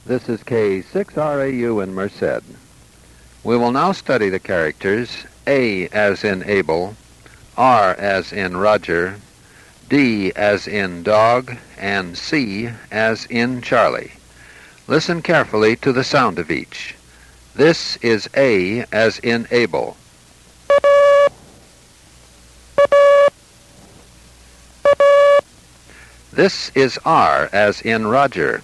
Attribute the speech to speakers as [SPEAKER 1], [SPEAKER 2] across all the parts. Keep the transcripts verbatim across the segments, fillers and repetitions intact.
[SPEAKER 1] This is K six R A U in Merced. We will now study the characters A as in Abel, R as in Roger, D as in dog, and C as in Charlie. Listen carefully to the sound of each. This is A as in Abel. This is R as in Roger.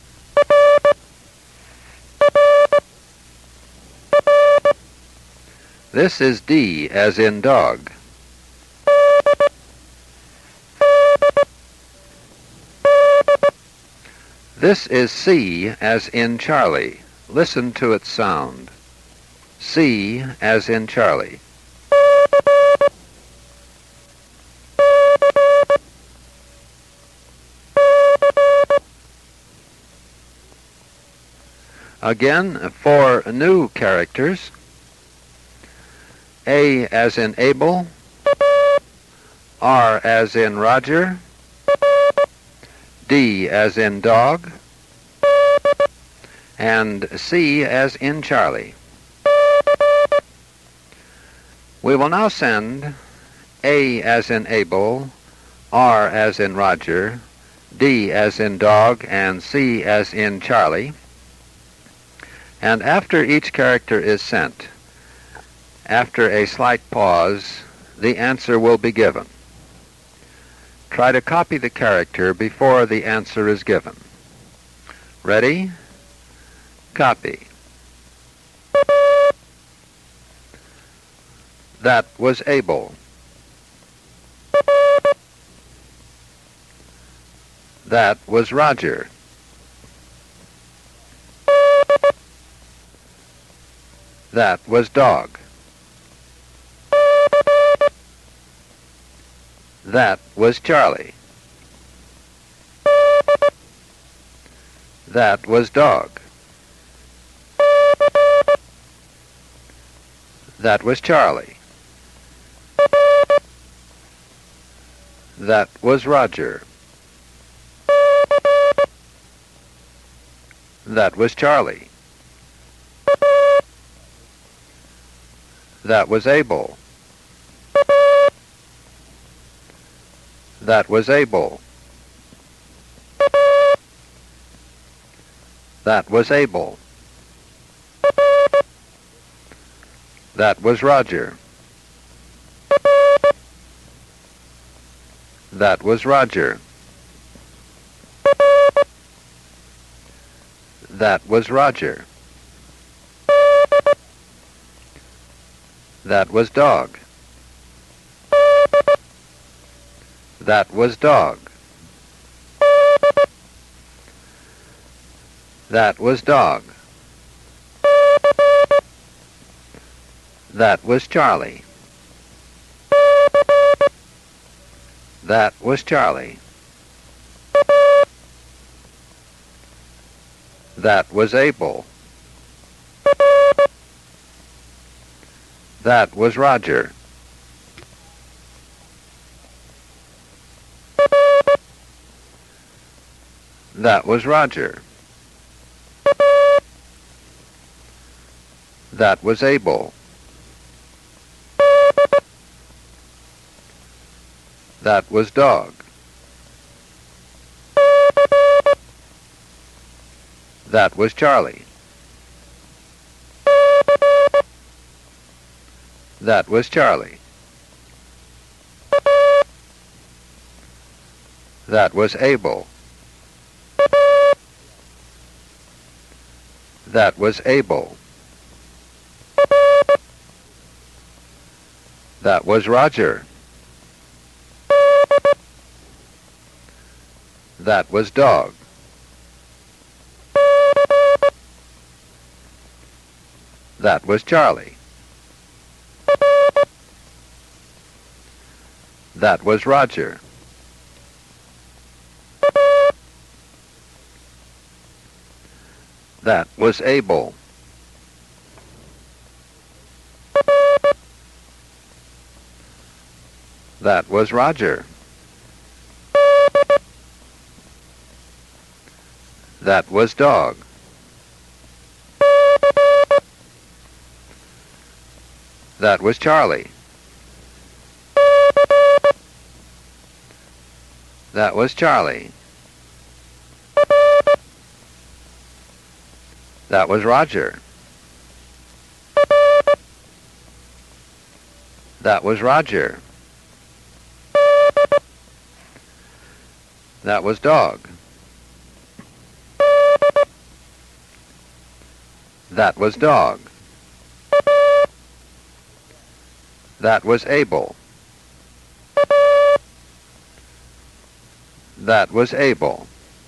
[SPEAKER 1] This is D as in dog. This is C as in Charlie. Listen to its sound. C as in Charlie. Again, for new characters, A as in Abel, R as in Roger, D as in dog, and C as in Charlie. We will now send A as in Abel, R as in Roger, D as in dog, and C as in Charlie. And after each character is sent, after a slight pause, the answer will be given. Try to copy the character before the answer is given. Ready? Copy. That was Abel. That was Roger. That was dog. That was Charlie. That was dog. That was Charlie. That was Roger. That was Charlie. That was Abel. That was Abel. That was Abel. That was Roger. That was Roger. That was Roger. That was dog. That was dog. That was dog. That was Charlie. That was Charlie. That was Abel. That was Roger. That was Roger. That was Abel. That was dog. That was Charlie. That was Charlie. That was Abel. That was Abel. That was Roger. That was dog. That was Charlie. That was Roger. That was Abel. That was Roger. That was dog. That was Charlie. That was Charlie. That was Roger. That was Roger. That was Dog. That was Dog. That was Abel. That was Abel.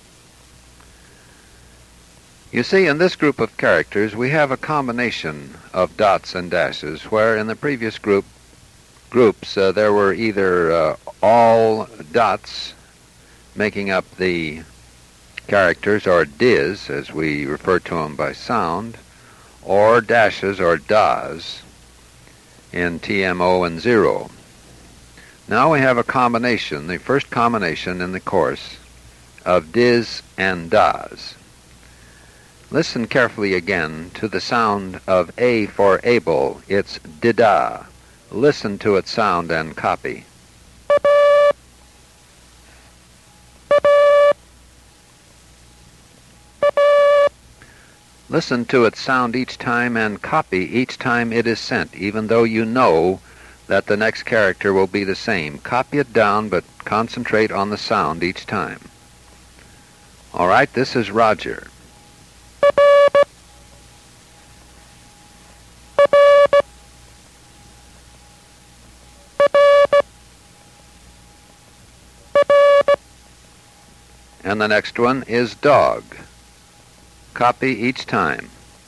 [SPEAKER 1] You see, in this group of characters, we have a combination of dots and dashes, where in the previous group groups uh, there were either uh, all dots making up the characters, or dis, as we refer to them by sound, or dashes, or das, in T M O and zero. Now we have a combination, the first combination in the course, of dis and das. Listen carefully again to the sound of A for Abel. It's dida. Listen to its sound and copy. Listen to its sound each time and copy each time it is sent, even though you know that the next character will be the same. Copy it down, but concentrate on the sound each time. All right, this is Roger. And the next one is Dog. Copy each time.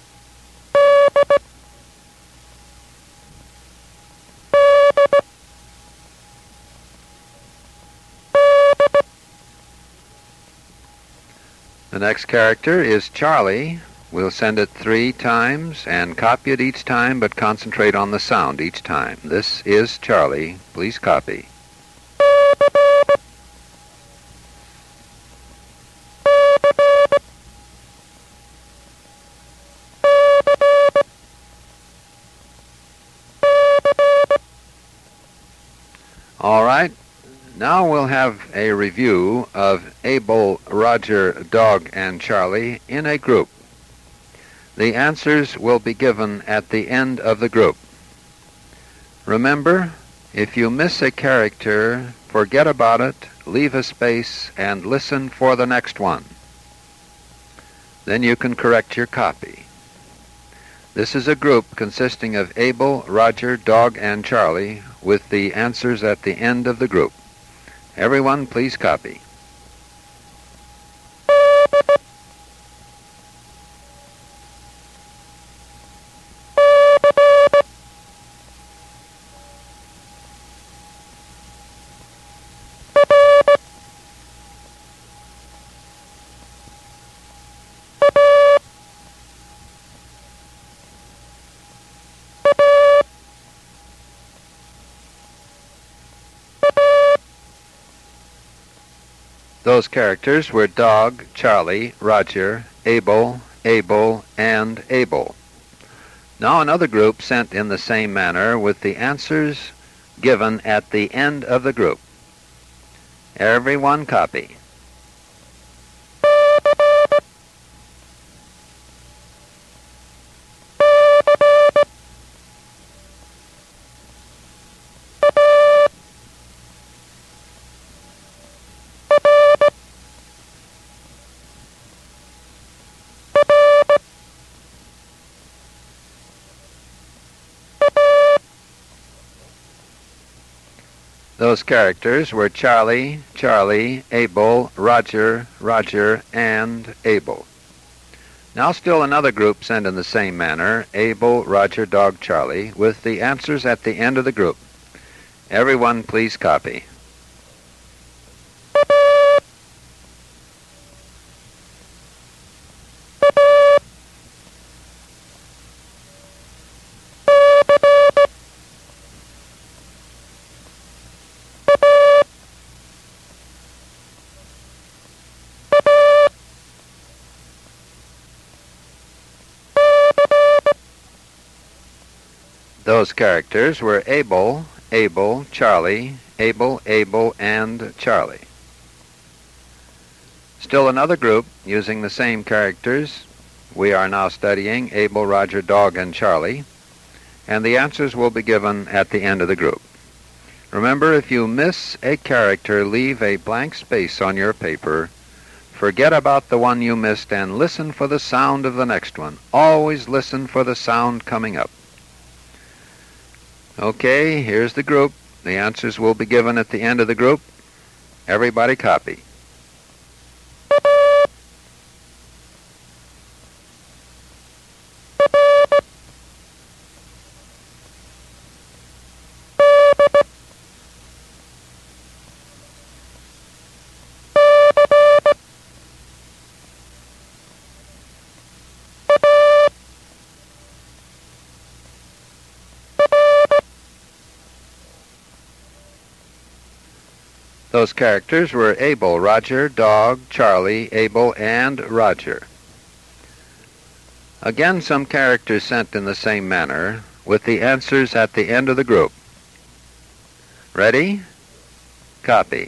[SPEAKER 1] The next character is Charlie. We'll send it three times and copy it each time, but concentrate on the sound each time. This is Charlie. Please copy. All right, now we'll have a review of Abel, Roger, Dog, and Charlie in a group. The answers will be given at the end of the group. Remember, if you miss a character, forget about it, leave a space, and listen for the next one. Then you can correct your copy. This is a group consisting of Abel, Roger, Dog, and Charlie, with the answers at the end of the group. Everyone, please copy. Those characters were Dog, Charlie, Roger, Abel, Abel, and Abel. Now another group sent in the same manner with the answers given at the end of the group. Everyone copy. Those characters were Charlie, Charlie, Abel, Roger, Roger, and Abel. Now still another group sent in the same manner, Abel, Roger, Dog, Charlie, with the answers at the end of the group. Everyone please copy. Those characters were Abel, Abel, Charlie, Abel, Abel, and Charlie. Still another group using the same characters. We are now studying Abel, Roger, Dog, and Charlie, and the answers will be given at the end of the group. Remember, if you miss a character, leave a blank space on your paper. Forget about the one you missed and listen for the sound of the next one. Always listen for the sound coming up. Okay, here's the group. The answers will be given at the end of the group. Everybody copy. Those characters were Abel, Roger, Dog, Charlie, Abel, and Roger. Again, some characters sent in the same manner, with the answers at the end of the group. Ready? Copy.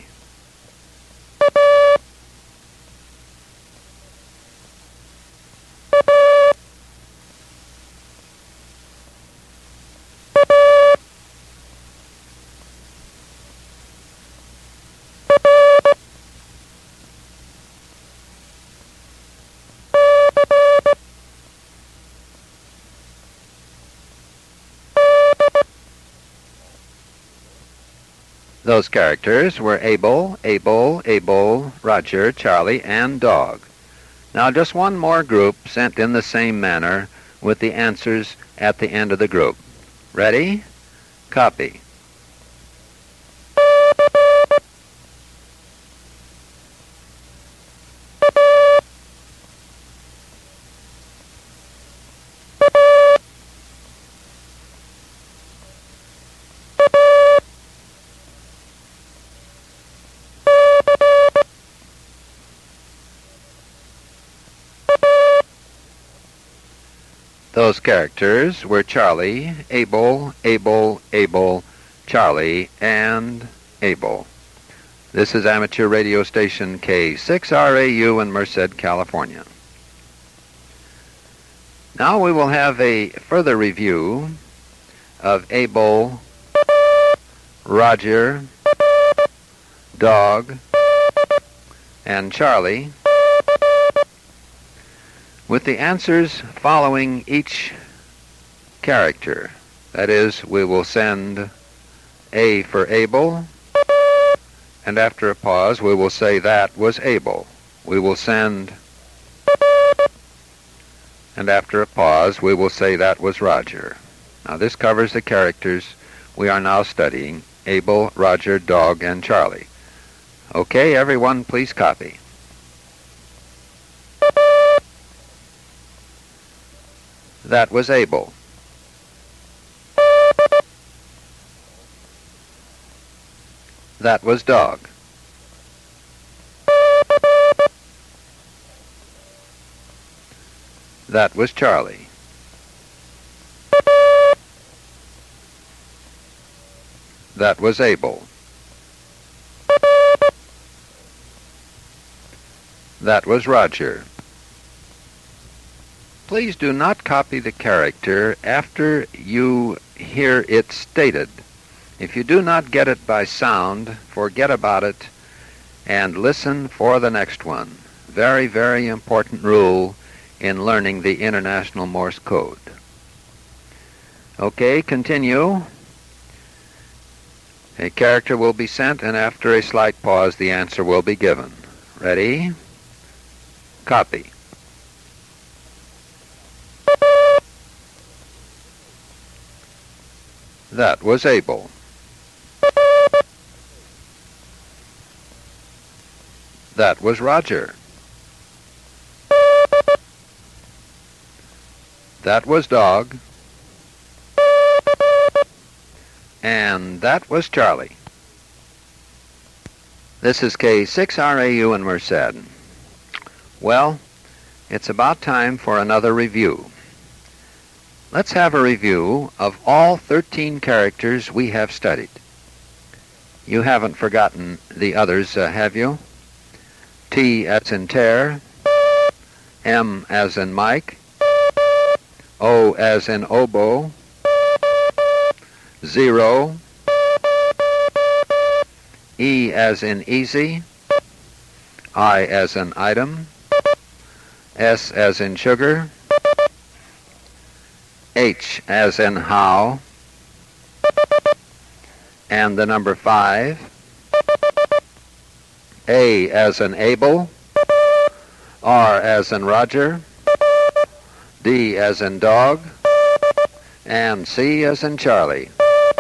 [SPEAKER 1] Those characters were Abel, Abel, Abel, Roger, Charlie, and Dog. Now just one more group sent in the same manner with the answers at the end of the group. Ready? Copy. Those characters were Charlie, Abel, Abel, Abel, Charlie, and Abel. This is amateur radio station K six R A U in Merced, California. Now we will have a further review of Abel, Roger, Dog, and Charlie, with the answers following each character. That is, we will send A for Abel, and after a pause we will say that was Abel. We will send, and after a pause we will say that was Roger. Now this covers the characters we are now studying, Abel, Roger, Dog, and Charlie. Okay, everyone, please copy. That was Abel. That was Dog. That was Charlie. That was Abel. That was Roger. Please do not copy the character after you hear it stated. If you do not get it by sound, forget about it and listen for the next one. Very, very important rule in learning the International Morse Code. Okay, continue. A character will be sent, and after a slight pause, the answer will be given. Ready? Copy. That was Abel. That was Roger. That was Dog. And that was Charlie. This is K six R A U in Merced. Well, it's about time for another review. Let's have a review of all thirteen characters we have studied. You haven't forgotten the others, uh, have you? T as in tear, M as in Mike, O as in oboe, zero, E as in easy, I as in item, S as in sugar, H as in how, and the number five, A as in able, R as in Roger, D as in dog, and C as in Charlie.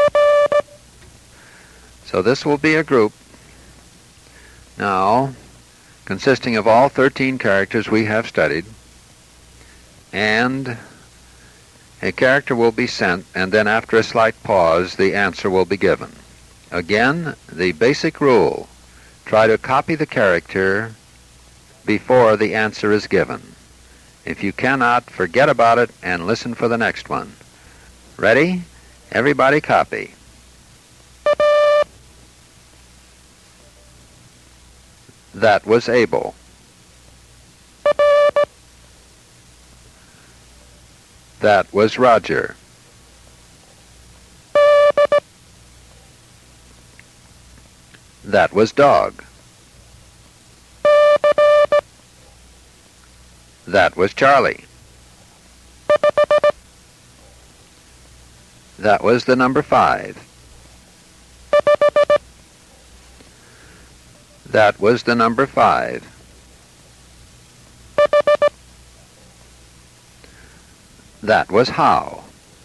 [SPEAKER 1] So this will be a group now consisting of all thirteen characters we have studied, and a character will be sent, and then after a slight pause, the answer will be given. Again, the basic rule: try to copy the character before the answer is given. If you cannot, forget about it and listen for the next one. Ready? Everybody copy. That was able. That was Roger. That was dog. That was Charlie. That was the number five. That was the number five. That was how.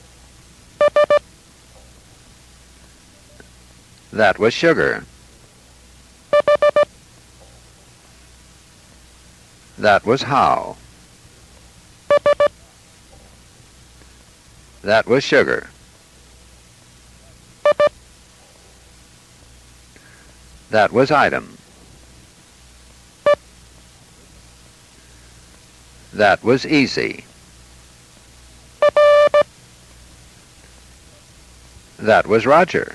[SPEAKER 1] That was sugar. That was how. That was sugar. That was item. That was easy. That was Roger.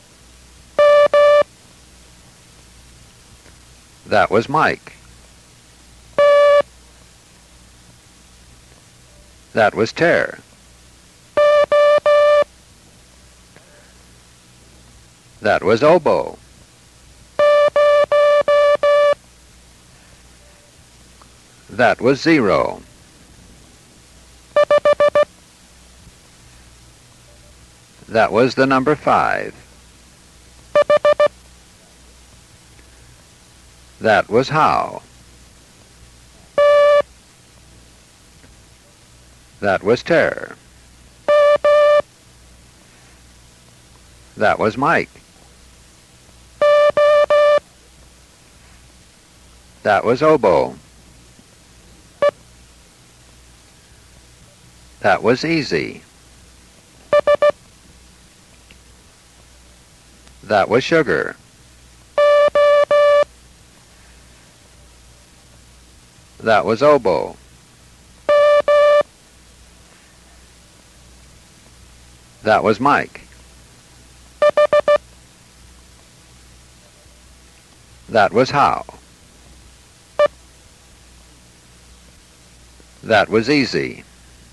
[SPEAKER 1] That was Mike. That was tear. That was oboe. That was zero. That was the number five. That was how. That was tear. That was Mike. That was oboe. That was easy. That was sugar. That was oboe. That was Mike. That was how. That was easy.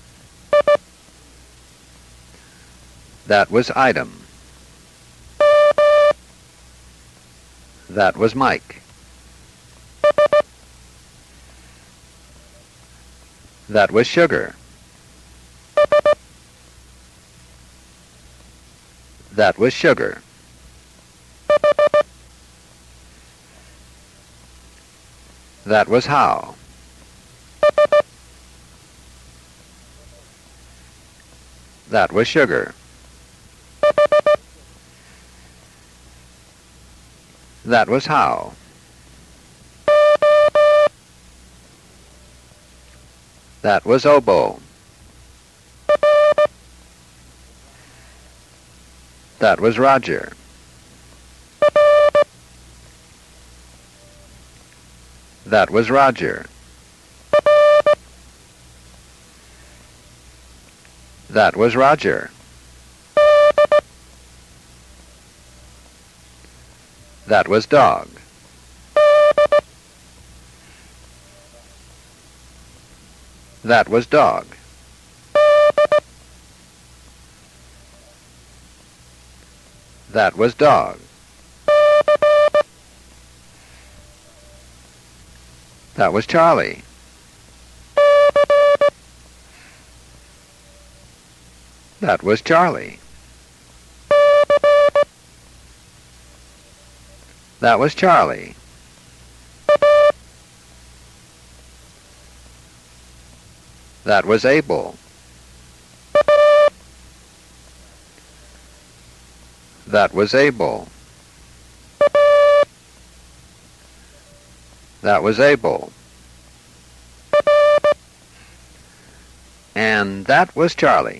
[SPEAKER 1] That was item. That was Mike. That was sugar. That was sugar. That was how. That was sugar. That was how. That was oboe. That was Roger. That was Roger. That was Roger. That was dog. That was dog. That was dog. That was Charlie. That was Charlie. That was Charlie. That was Abel. That was Abel. That was Abel. And that was Charlie.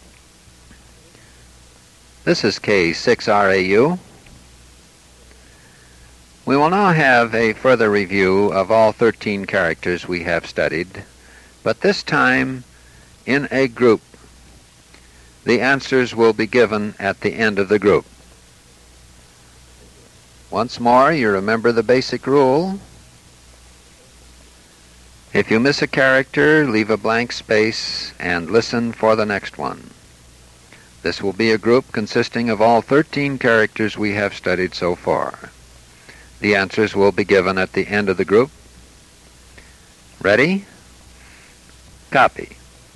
[SPEAKER 1] This is K six R A U. We will now have a further review of all thirteen characters we have studied, but this time in a group. The answers will be given at the end of the group. Once more, you remember the basic rule. If you miss a character, leave a blank space and listen for the next one. This will be a group consisting of all thirteen characters we have studied so far. The answers will be given at the end of the group. Ready? Copy.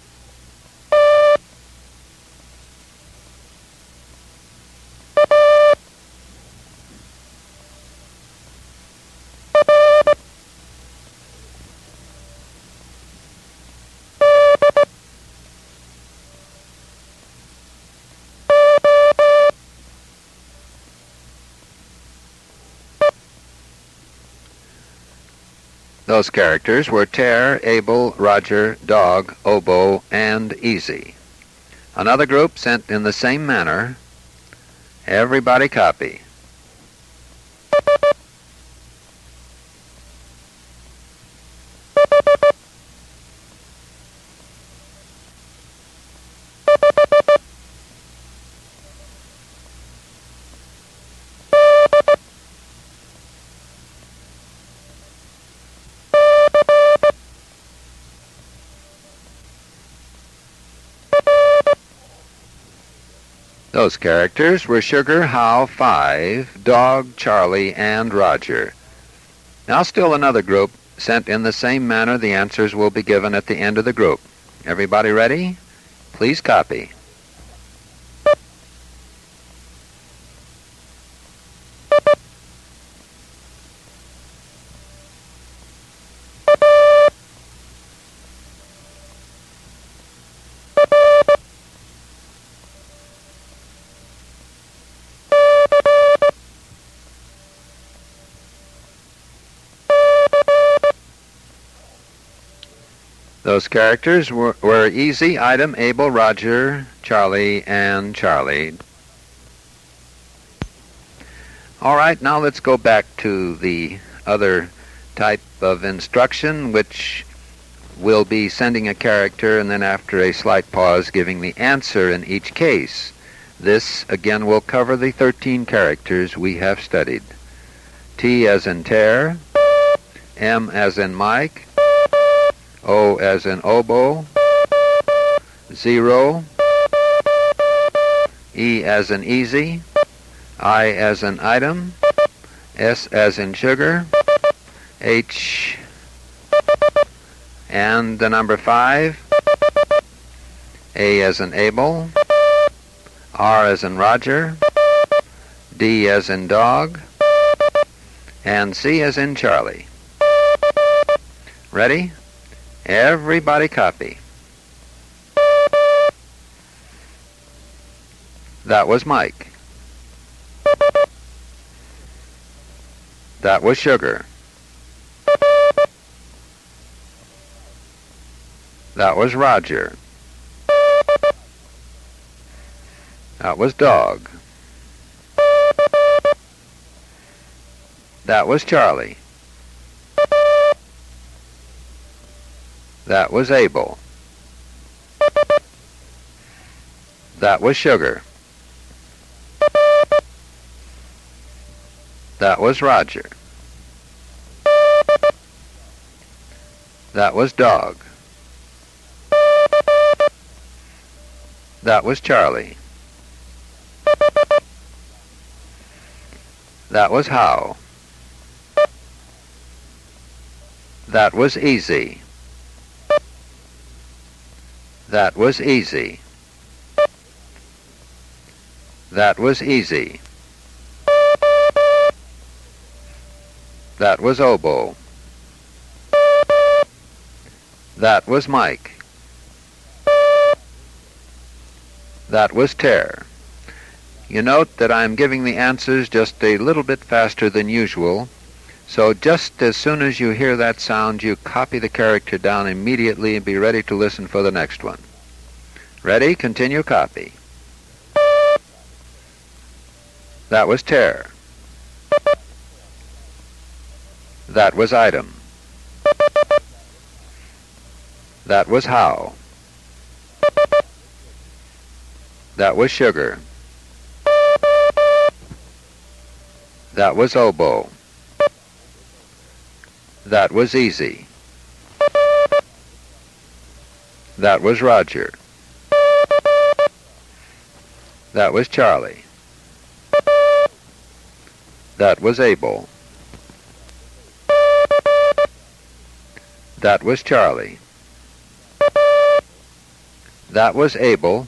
[SPEAKER 1] Those characters were Tear, Abel, Roger, Dog, Oboe, and Easy. Another group sent in the same manner. Everybody copy. Those characters were Sugar, How, Five, Dog, Charlie, and Roger. Now still another group, sent in the same manner. The answers will be given at the end of the group. Everybody ready? Please copy. Those characters were, were Easy, Item, Abel, Roger, Charlie, and Charlie. All right, now let's go back to the other type of instruction, which will be sending a character and then after a slight pause giving the answer in each case. This, again, will cover the thirteen characters we have studied. T as in Tear, M as in Mike, O as in Oboe, Zero, E as in Easy, I as in Item, S as in Sugar, H, and the number five, A as in Abel, R as in Roger, D as in Dog, and C as in Charlie. Ready? Everybody copy. That was Mike. That was Sugar. That was Roger. That was Dog. That was Charlie. That was Abel. That was sugar. That was Roger. That was dog. That was Charlie. That was how. That was easy. That was easy. That was easy. That was oboe. That was Mike. That was tear. You note that I'm giving the answers just a little bit faster than usual, so just as soon as you hear that sound, you copy the character down immediately and be ready to listen for the next one. Ready? Continue copy. That was tear. That was item. That was how. That was sugar. That was oboe. That was easy. That was Roger. That was Charlie. That was Abel. That was Charlie. That was Abel.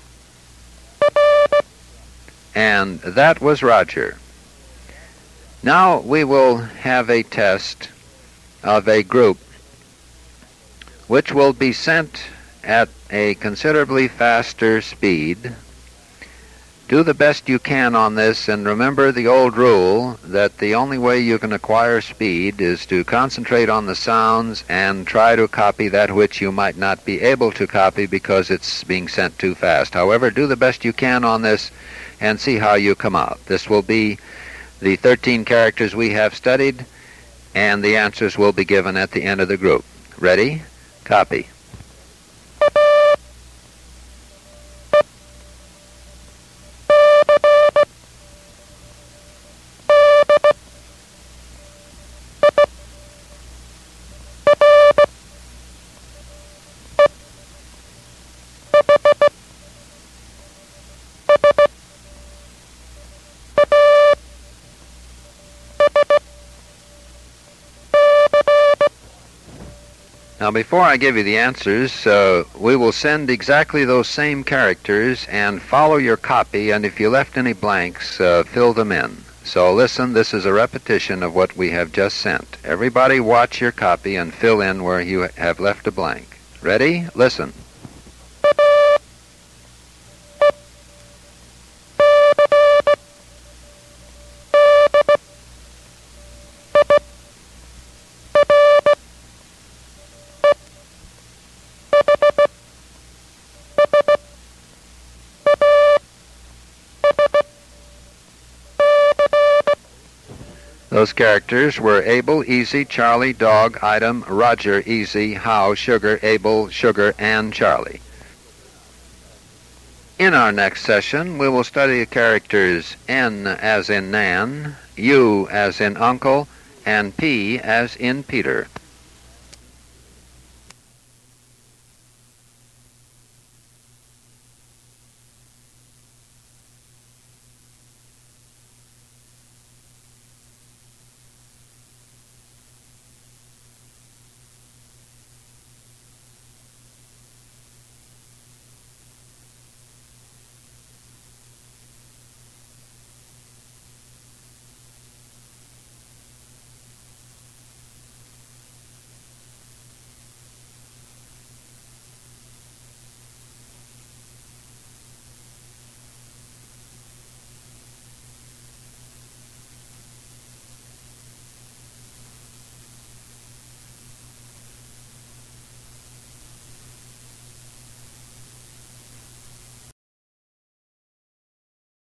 [SPEAKER 1] And that was Roger. Now we will have a test of a group which will be sent at a considerably faster speed. Do the best you can on this, and remember the old rule that the only way you can acquire speed is to concentrate on the sounds and try to copy that which you might not be able to copy because it's being sent too fast. However, do the best you can on this and see how you come out. This will be the thirteen characters we have studied, and the answers will be given at the end of the group. Ready? Copy. Now, before I give you the answers, uh, we will send exactly those same characters and follow your copy, and if you left any blanks, uh, fill them in. So listen, this is a repetition of what we have just sent. Everybody watch your copy and fill in where you have left a blank. Ready? Listen. Those characters were Abel, Easy, Charlie, Dog, Item, Roger, Easy, How, Sugar, Abel, Sugar, and Charlie. In our next session, we will study the characters N as in Nan, U as in Uncle, and P as in Peter.